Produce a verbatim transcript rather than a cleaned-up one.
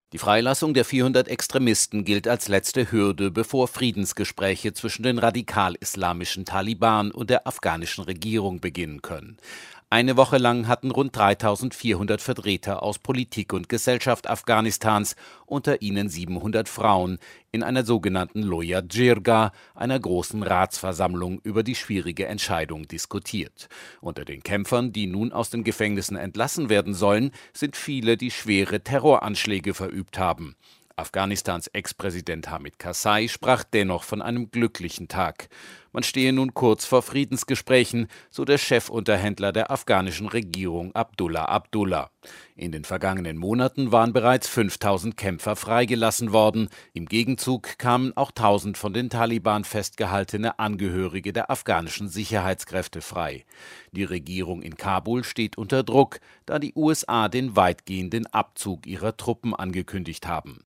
Die Freilassung der vierhundert Extremisten gilt als letzte Hürde, bevor Friedensgespräche zwischen den radikal-islamischen Taliban und der afghanischen Regierung beginnen können. Eine Woche lang hatten rund dreitausendvierhundert Vertreter aus Politik und Gesellschaft Afghanistans, unter ihnen siebenhundert Frauen, in einer sogenannten Loya Jirga, einer großen Ratsversammlung, über die schwierige Entscheidung diskutiert. Unter den Kämpfern, die nun aus den Gefängnissen entlassen werden sollen, sind viele, die schwere Terroranschläge verübt haben. Afghanistans Ex-Präsident Hamid Karzai sprach dennoch von einem glücklichen Tag. Man stehe nun kurz vor Friedensgesprächen, so der Chefunterhändler der afghanischen Regierung Abdullah Abdullah. In den vergangenen Monaten waren bereits fünftausend Kämpfer freigelassen worden. Im Gegenzug kamen auch tausend von den Taliban festgehaltene Angehörige der afghanischen Sicherheitskräfte frei. Die Regierung in Kabul steht unter Druck, da die U S A den weitgehenden Abzug ihrer Truppen angekündigt haben.